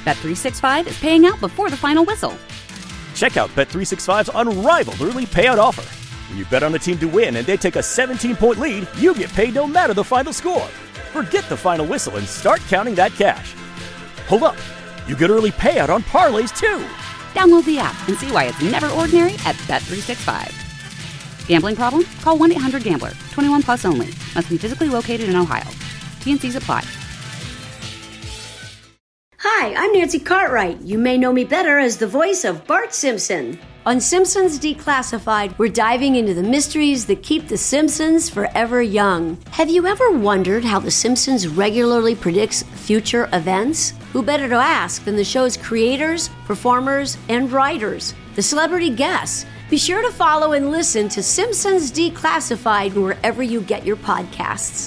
Bet365 is paying out before the final whistle. Check out Bet365's unrivaled early payout offer. When you bet on a team to win and they take a 17-point lead, you get paid no matter the final score. Forget the final whistle and start counting that cash. Hold up. You get early payout on parlays, too. Download the app and see why it's never ordinary at Bet365. Gambling problem? Call 1-800-GAMBLER. 21 plus only. Must be physically located in Ohio. T&Cs apply. Hi, I'm Nancy Cartwright. You may know me better as the voice of Bart Simpson. On Simpsons Declassified, we're diving into the mysteries that keep the Simpsons forever young. Have you ever wondered how The Simpsons regularly predicts future events? Who better to ask than the show's creators, performers, and writers, the celebrity guests? Be sure to follow and listen to Simpsons Declassified wherever you get your podcasts.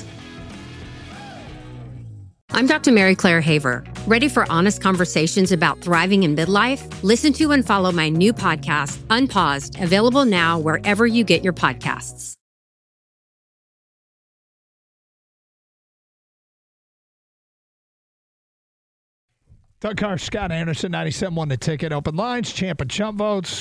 I'm Dr. Mary Claire Haver. Ready for honest conversations about thriving in midlife? Listen to and follow my new podcast, Unpaused, available now wherever you get your podcasts. Doug Carr, Scott Anderson, 97.1 The Ticket. Open lines, champ and chump votes,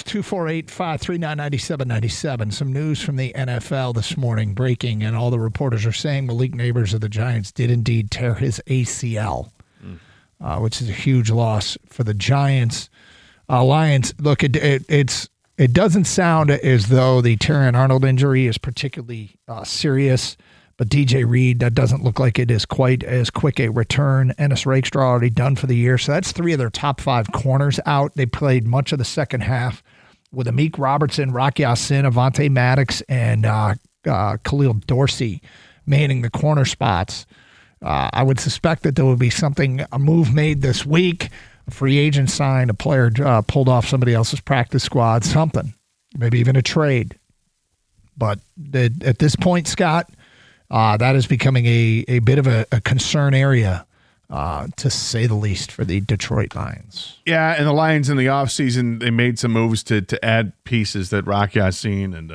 248-539-9797. Some news from the NFL this morning, breaking, and all the reporters are saying Malik Nabers of the Giants did indeed tear his ACL, which is a huge loss for the Giants. Lions, look, it doesn't sound as though the Terrion Arnold injury is particularly serious. But DJ Reed, that doesn't look like it is quite as quick a return. Ennis Rakestraw already done for the year. So that's three of their top five corners out. They played much of the second half with Amik Robertson, Rock Ya-Sin, Avonte Maddox, and Khalil Dorsey manning the corner spots. I would suspect that there will be a move made this week. A free agent signed, a player pulled off somebody else's practice squad, something. Maybe even a trade. But at this point, Scott, that is becoming a bit of a concern area, to say the least, for the Detroit Lions. Yeah, and the Lions in the offseason, they made some moves to add pieces that Rock Ya-Sin and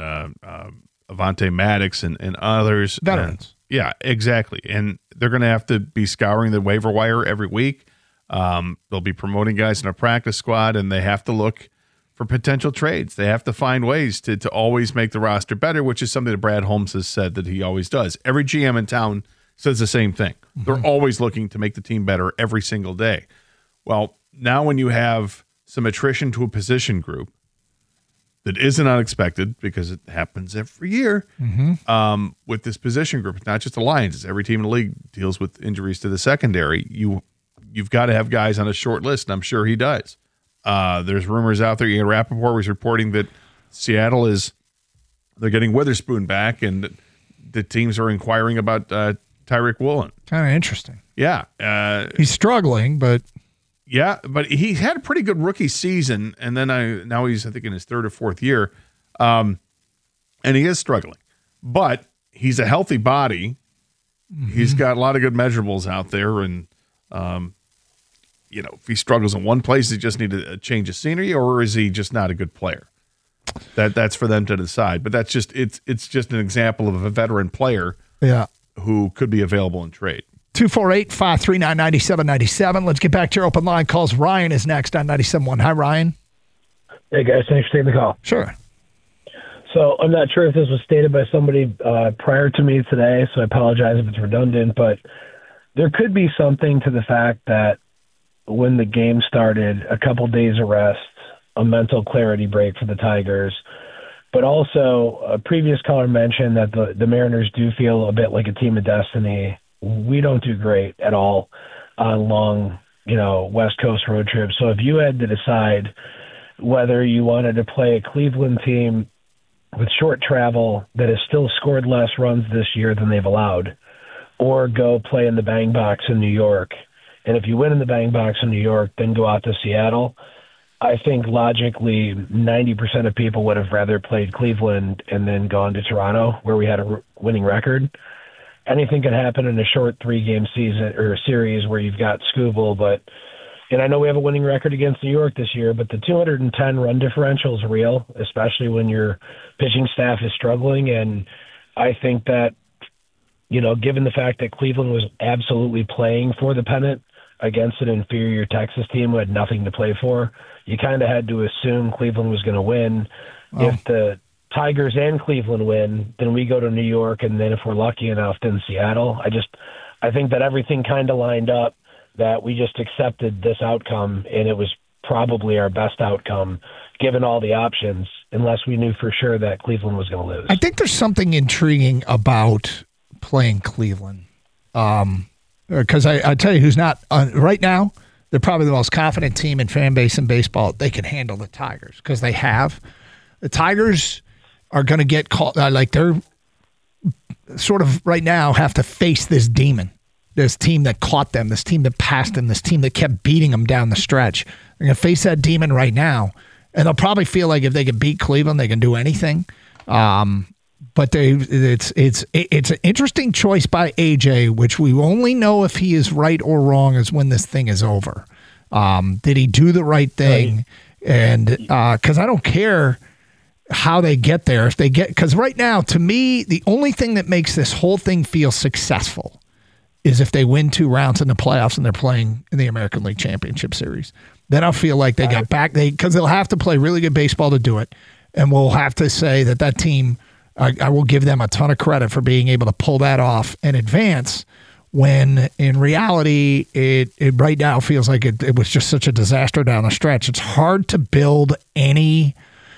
Avonte Maddox and others. Veterans. Yeah, exactly. And they're going to have to be scouring the waiver wire every week. They'll be promoting guys in a practice squad, and they have to look for potential trades. They have to find ways to always make the roster better, which is something that Brad Holmes has said that he always does. Every GM in town says the same thing. Mm-hmm. They're always looking to make the team better every single day. Well, now when you have some attrition to a position group that isn't unexpected because it happens every year, with this position group, it's not just the Lions, it's every team in the league deals with injuries to the secondary. You've got to have guys on a short list, and I'm sure he does. There's rumors out there. Ian Rappaport was reporting that Seattle they're getting Witherspoon back, and the teams are inquiring about Tyreek Woolen. Kind of interesting. Yeah. He's struggling, but... Yeah, but he had a pretty good rookie season, and then now he's, I think, in his third or fourth year, and he is struggling. But he's a healthy body. Mm-hmm. He's got a lot of good measurables out there, and... if he struggles in one place, he just need a change of scenery, or is he just not a good player? That's for them to decide. But that's just it's just an example of a veteran player, who could be available in trade. 248-539-9797. Let's get back to your open line calls. Ryan is next on 97.1. Hi, Ryan. Hey, guys. Thanks for taking the call. Sure. So I'm not sure if this was stated by somebody prior to me today, so I apologize if it's redundant, but there could be something to the fact that when the game started, a couple days of rest, a mental clarity break for the Tigers. But also, a previous caller mentioned that the Mariners do feel a bit like a team of destiny. We don't do great at all on long, West Coast road trips. So if you had to decide whether you wanted to play a Cleveland team with short travel that has still scored less runs this year than they've allowed, or go play in the Bang Box in New York, and if you win in the Bang Box in New York, then go out to Seattle, I think logically 90% of people would have rather played Cleveland and then gone to Toronto, where we had a winning record. Anything can happen in a short 3-game season or series where you've got Scooble, and I know we have a winning record against New York this year, but the 210 run differential is real, especially when your pitching staff is struggling. And I think that, given the fact that Cleveland was absolutely playing for the pennant against an inferior Texas team who had nothing to play for. You kind of had to assume Cleveland was going to win. Oh. If the Tigers and Cleveland win, then we go to New York, and then if we're lucky enough, then Seattle. I think that everything kind of lined up, that we just accepted this outcome, and it was probably our best outcome given all the options, unless we knew for sure that Cleveland was going to lose. I think there's something intriguing about playing Cleveland. Because I tell you who's not right now, they're probably the most confident team and fan base in baseball. They can handle the Tigers because they have. The Tigers are going to get caught, like they're sort of right now have to face this demon, this team that caught them, this team that passed them, this team that kept beating them down the stretch. They're going to face that demon right now, and they'll probably feel like if they can beat Cleveland, they can do anything. But it's an interesting choice by AJ, which we only know if he is right or wrong is when this thing is over. Did he do the right thing? Right. And because I don't care how they get there, if they get, because right now, to me, the only thing that makes this whole thing feel successful is if they win 2 rounds in the playoffs and they're playing in the American League Championship Series. Then I'll feel like they got back, because they'll have to play really good baseball to do it, and we'll have to say that team. I will give them a ton of credit for being able to pull that off and advance, when in reality, it right now feels like it was just such a disaster down the stretch. It's hard to build any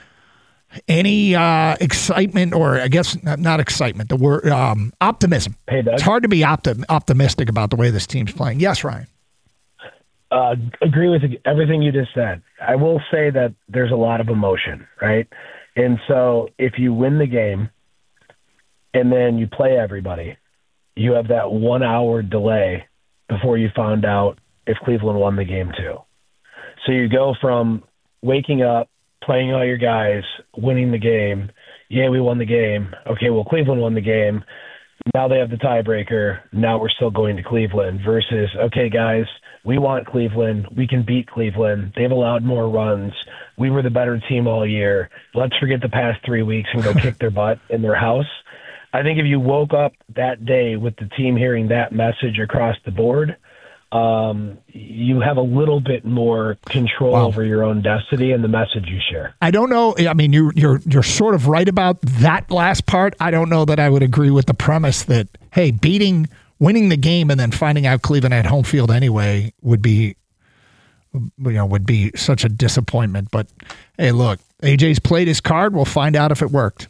excitement, or I guess not excitement, the word optimism. Hey, Doug. It's hard to be optimistic about the way this team's playing. Yes, Ryan. Agree with everything you just said. I will say that there's a lot of emotion, right? And so if you win the game and then you play everybody, you have that 1 hour delay before you found out if Cleveland won the game too. So you go from waking up, playing all your guys, winning the game. Yeah, we won the game. Okay, well, Cleveland won the game. Now they have the tiebreaker. Now we're still going to Cleveland versus, okay, guys, we want Cleveland. We can beat Cleveland. They've allowed more runs. We were the better team all year. Let's forget the past 3 weeks and go kick their butt in their house. I think if you woke up that day with the team hearing that message across the board, you have a little bit more control over your own destiny and the message you share. I don't know. I mean, you're sort of right about that last part. I don't know that I would agree with the premise that, hey, winning the game and then finding out Cleveland had home field anyway would be such a disappointment. But hey, look, AJ's played his card. We'll find out if it worked.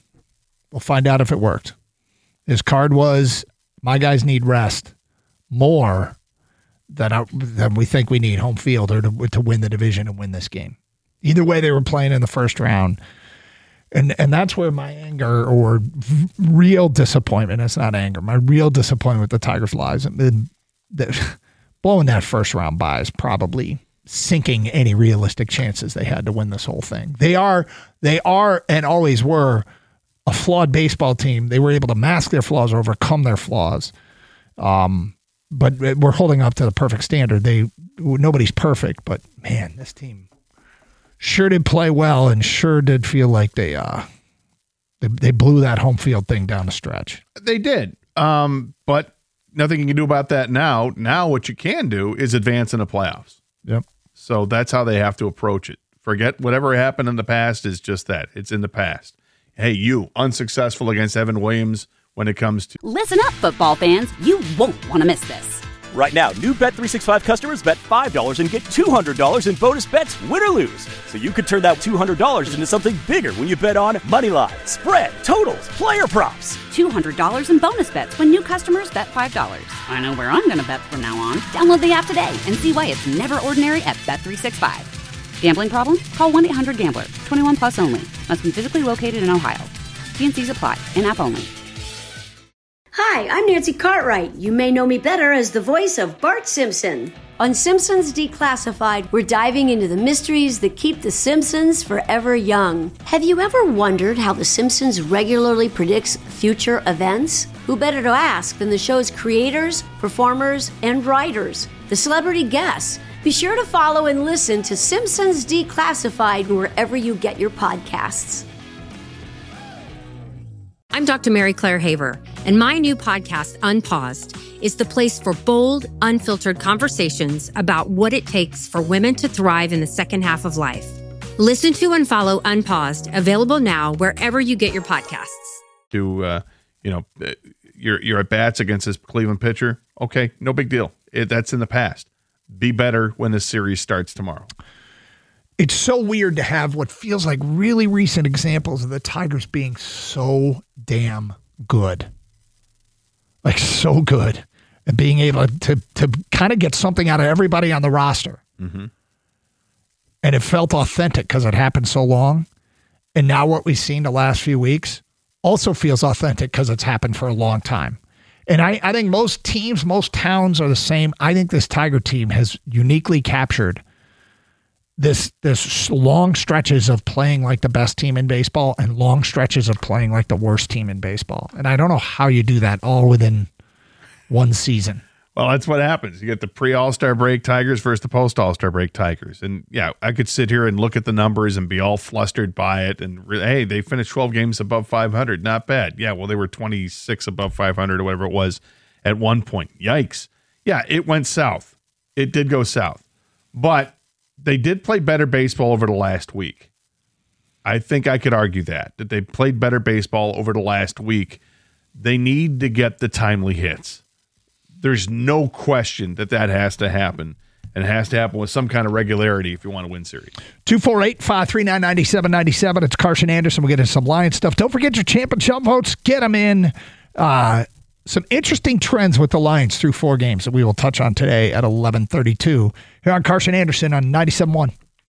His card was, my guys need rest more than we think we need home field or to win the division and win this game. Either way, they were playing in the first round. And that's where my anger or real disappointment, it's not anger, my real disappointment with the Tigers lies. Blowing that first round by is probably sinking any realistic chances they had to win this whole thing. They are and always were a flawed baseball team. They were able to mask their flaws or overcome their flaws. But we're holding up to the perfect standard. Nobody's perfect, but man, this team sure did play well and sure did feel like they blew that home field thing down the stretch. They did, but nothing you can do about that now. Now what you can do is advance in the playoffs. Yep. So that's how they have to approach it. Forget whatever happened in the past is just that. It's in the past. Hey, you, unsuccessful against Evan Williams when it comes to... Listen up, football fans. You won't want to miss this. Right now, new Bet365 customers bet $5 and get $200 in bonus bets, win or lose. So you could turn that $200 into something bigger when you bet on moneyline, spread, totals, player props. $200 in bonus bets when new customers bet $5. I know where I'm going to bet from now on. Download the app today and see why it's never ordinary at Bet365. Gambling problem? Call 1-800-GAMBLER. 21 plus only. Must be physically located in Ohio. T&Cs apply. In-app only. Hi, I'm Nancy Cartwright. You may know me better as the voice of Bart Simpson. On Simpsons Declassified, we're diving into the mysteries that keep The Simpsons forever young. Have you ever wondered how The Simpsons regularly predicts future events? Who better to ask than the show's creators, performers, and writers, the celebrity guests? Be sure to follow and listen to Simpsons Declassified wherever you get your podcasts. I'm Dr. Mary Claire Haver, and my new podcast, Unpaused, is the place for bold, unfiltered conversations about what it takes for women to thrive in the second half of life. Listen to and follow Unpaused, available now wherever you get your podcasts. You're at bats against this Cleveland pitcher. Okay, no big deal. That's in the past. Be better when the series starts tomorrow. It's so weird to have what feels like really recent examples of the Tigers being so damn good. Like so good. And being able to kind of get something out of everybody on the roster. Mm-hmm. And it felt authentic because it happened so long. And now what we've seen the last few weeks also feels authentic because it's happened for a long time. And I think most teams, most towns are the same. I think this Tiger team has uniquely captured this long stretches of playing like the best team in baseball and long stretches of playing like the worst team in baseball. And I don't know how you do that all within one season. Well, that's what happens. You get the pre-All-Star break Tigers versus the post-All-Star break Tigers. And yeah, I could sit here and look at the numbers and be all flustered by it. And hey, they finished 12 games above 500. Not bad. Yeah, well, they were 26 above 500 or whatever it was at one point. Yikes. Yeah, it went south. It did go south. But they did play better baseball over the last week. I think I could argue that they played better baseball over the last week. They need to get the timely hits. There's no question that has to happen, and it has to happen with some kind of regularity if you want to win series. 248-539-9797. It's Carson Anderson. We'll get into some Lions stuff. Don't forget your championship votes. Get them in. Some interesting trends with the Lions through 4 games that we will touch on today at 11:32 here on Carson Anderson on 97.1.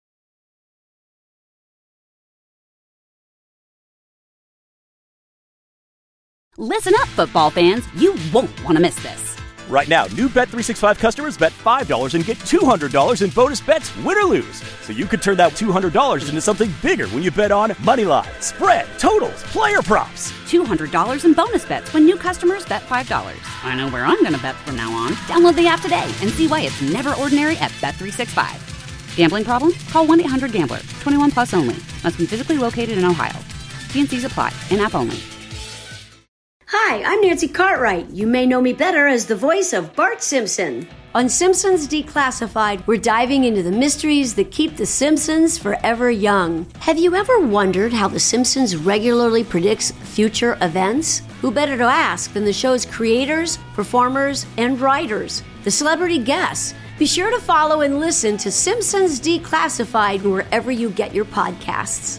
Listen up, football fans. You won't want to miss this. Right now, new Bet365 customers bet $5 and get $200 in bonus bets, win or lose. So you could turn that $200 into something bigger when you bet on moneyline, spread, totals, player props. $200 in bonus bets when new customers bet $5. I know where I'm going to bet from now on. Download the app today and see why it's never ordinary at Bet365. Gambling problem? Call 1-800-GAMBLER. 21 plus only. Must be physically located in Ohio. T&Cs apply. In-app only. Hi, I'm Nancy Cartwright. You may know me better as the voice of Bart Simpson. On Simpsons Declassified, we're diving into the mysteries that keep the Simpsons forever young. Have you ever wondered how the Simpsons regularly predicts future events? Who better to ask than the show's creators, performers, and writers, the celebrity guests? Be sure to follow and listen to Simpsons Declassified wherever you get your podcasts.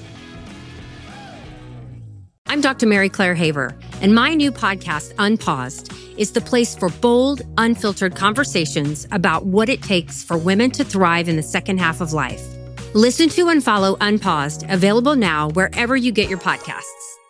I'm Dr. Mary Claire Haver, and my new podcast, Unpaused, is the place for bold, unfiltered conversations about what it takes for women to thrive in the second half of life. Listen to and follow Unpaused, available now wherever you get your podcasts.